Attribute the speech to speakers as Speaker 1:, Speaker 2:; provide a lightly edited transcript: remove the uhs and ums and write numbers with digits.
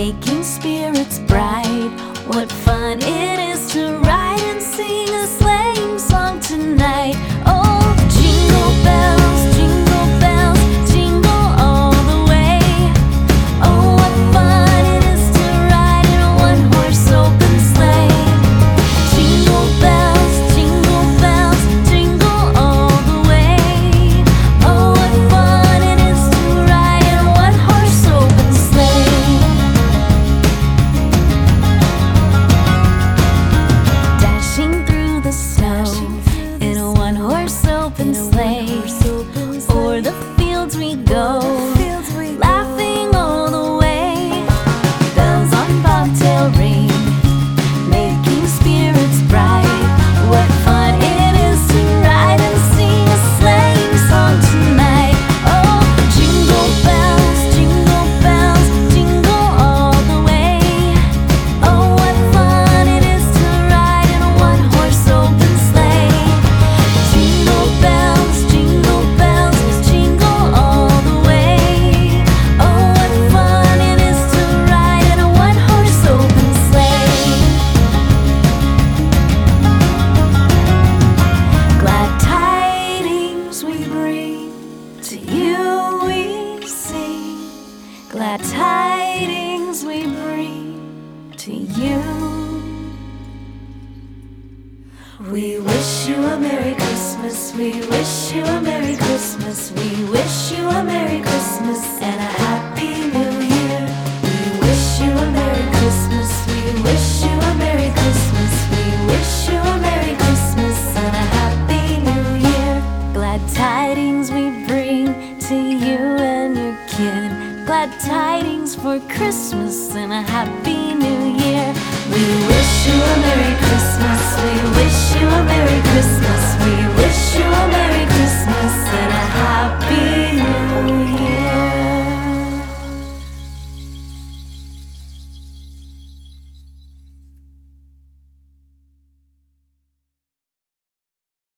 Speaker 1: making spirits bright. What fun it is to ride and sing a sleighing song tonight. Oh, jingle bells, jingle all the way. Oh, what fun it is to ride in a one-horse open sleigh. Jingle bells, jingle all the way. Oh, what fun it is to ride in a one-horse open sleigh. Dashing through the snow in a one-horse open sleigh. O'er the fields we go, laughing all the way. Bells on bobtail ring, making spirits bright. What fun it is to ride and sing a sleighing song tonight. Oh, jingle bells, jingle all the way. Oh, what fun it is to ride in a one-horse open sleigh. Jingle bells, jingle all the way. Oh, what fun it is to ride in a one-horse open sleigh. Glad tidings we bring, to you we sing. Glad tidings we bring to you. We wish you a Merry Christmas, we wish you a Merry Christmas, we wish you a Merry Christmas and a Happy New Year. We wish you a Merry Christmas, we wish you a Merry Christmas, we wish you a Merry Christmas and a Happy New Year. Glad tidings we bring to you and your kid. Glad tidings for Christmas and a Happy New Year. We wish you a Merry Christmas, we wish you a Merry Christmas, we wish you a Merry Christmas.